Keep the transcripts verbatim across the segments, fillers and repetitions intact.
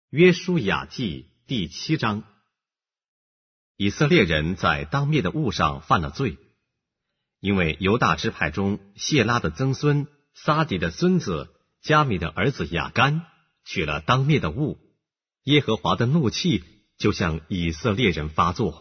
约书亚记第七章。以色列人在当灭的物上犯了罪，因为犹大支派中谢拉的曾孙撒底的孙子加米的儿子亚干取了当灭的物，耶和华的怒气就向以色列人发作。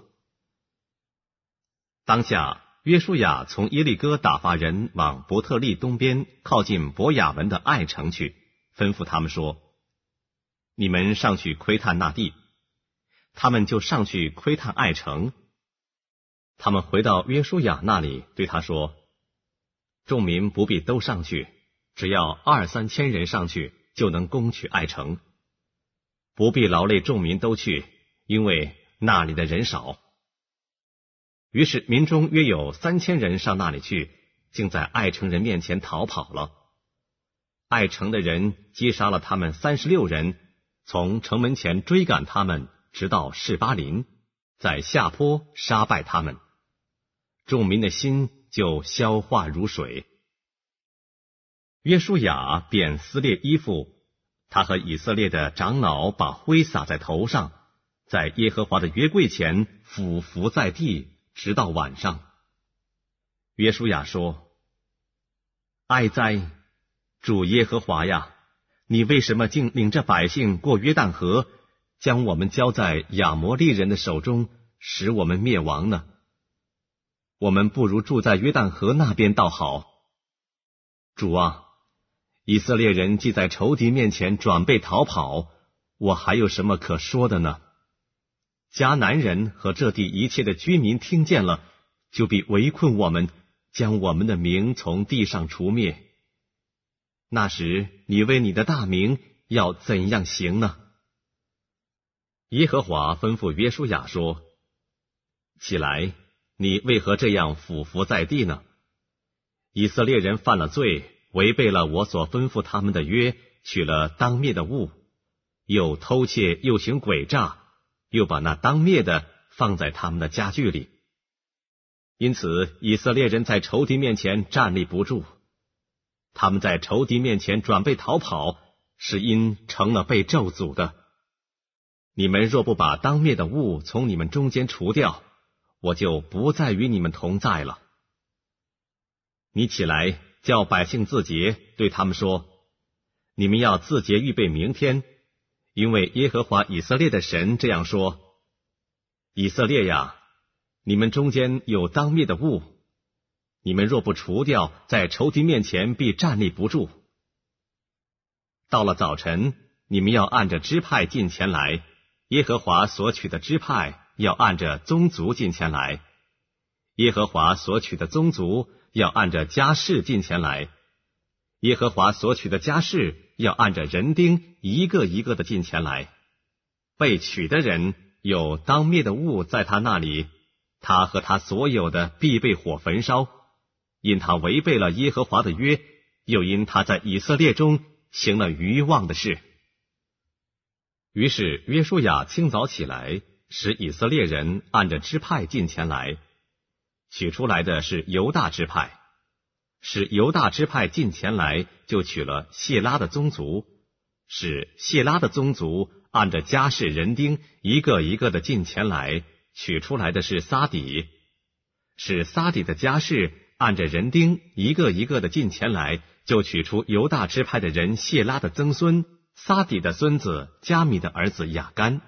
当下约书亚从耶利哥打发人往伯特利东边靠近伯亚文的爱城去，吩咐他们说：你们上去窥探那地。他们就上去窥探爱城。他们回到约书亚那里，对他说：众民不必都上去，只要二三千人上去，就能攻取爱城。不必劳累众民都去，因为那里的人少。于是民中约有三千人上那里去，竟在爱城人面前逃跑了。爱城的人击杀了他们三十六人，从城门前追赶他们，直到示巴林，在下坡杀败他们。众民的心就消化如水。约书亚便撕裂衣服，他和以色列的长老把灰撒在头上，在耶和华的约柜前俯伏在地，直到晚上。约书亚说：哀哉，主耶和华呀，你为什么竟领着百姓过约旦河，将我们交在亚摩利人的手中，使我们灭亡呢？我们不如住在约旦河那边倒好。主啊，以色列人既在仇敌面前转背逃跑，我还有什么可说的呢？迦南人和这地一切的居民听见了，就必围困我们，将我们的名从地上除灭。那时你为你的大名要怎样行呢？耶和华吩咐约书亚说：起来，你为何这样俯伏在地呢？以色列人犯了罪，违背了我所吩咐他们的约，取了当灭的物，又偷窃，又行诡诈，又把那当灭的放在他们的家具里。因此以色列人在仇敌面前站立不住，他们在仇敌面前转背逃跑，是因成了被咒诅的。你们若不把当灭的物从你们中间除掉，我就不再与你们同在了。你起来，叫百姓自洁，对他们说：你们要自洁预备明天，因为耶和华以色列的神这样说：以色列呀，你们中间有当灭的物，你们若不除掉，在仇敌面前必站立不住。到了早晨，你们要按着支派进前来，耶和华所取的支派要按着宗族进前来，耶和华所取的宗族要按着家室进前来，耶和华所取的家室要按着人丁一个一个的进前来。被取的人有当灭的物在他那里，他和他所有的必被火焚烧，因他违背了耶和华的约，又因他在以色列中行了愚妄的事。于是约书亚清早起来，使以色列人按着支派进前来，取出来的是犹大支派，使犹大支派进前来，就取了谢拉的宗族，使谢拉的宗族按着家室人丁一个一个的进前来，取出来的是撒底，使撒底的家室按着人丁一个一个的进前来，就取出犹大支派的人谢拉的曾孙撒底的孙子加米的儿子亚干。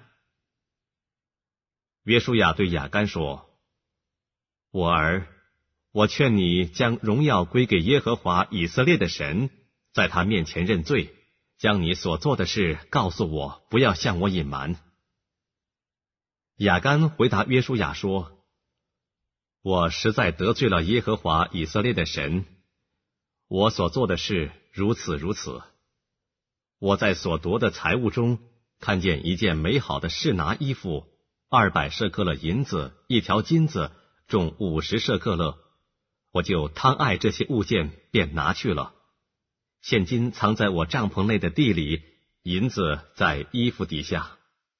约书亚对亚干说：我儿，我劝你将荣耀归给耶和华以色列的神，在他面前认罪，将你所做的事告诉我，不要向我隐瞒。亚干回答约书亚说：我实在得罪了耶和华以色列的神，我所做的事如此如此。我在所夺的财物中看见一件美好的示拿衣服，二百舍克勒银子，一条金子，重五十舍克勒，我就贪爱这些物件，便拿去了。现今藏在我帐篷内的地里，银子在衣服底下。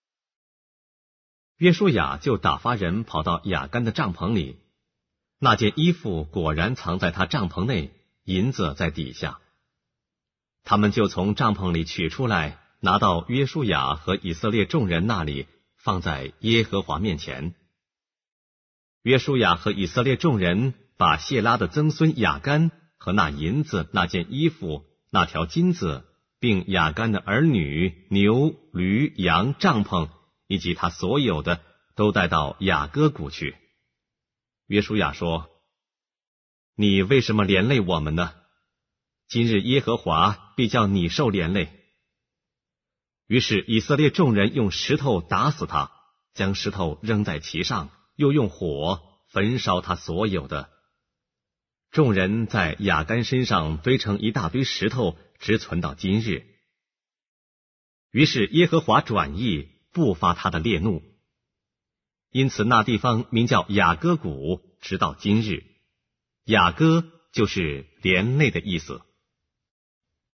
约书亚就打发人跑到亚干的帐篷里，那件衣服果然藏在他帐篷内，银子在底下。他们就从帐篷里取出来， 拿到约书亚和以色列众人那里，放在耶和华面前。约书亚和以色列众人把谢拉的曾孙雅干和那银子、那件衣服、那条金子，并雅干的儿女、牛、驴、羊、帐篷，以及他所有的，都带到雅各谷去。约书亚说：你为什么连累我们呢？今日耶和华必叫你受连累。于是以色列众人用石头打死他，将石头扔在其上，又用火焚烧他所有的。众人在雅干身上堆成一大堆石头，直存到今日。于是耶和华转意，不发他的烈怒，因此那地方名叫雅各谷，直到今日。雅各就是连累的意思。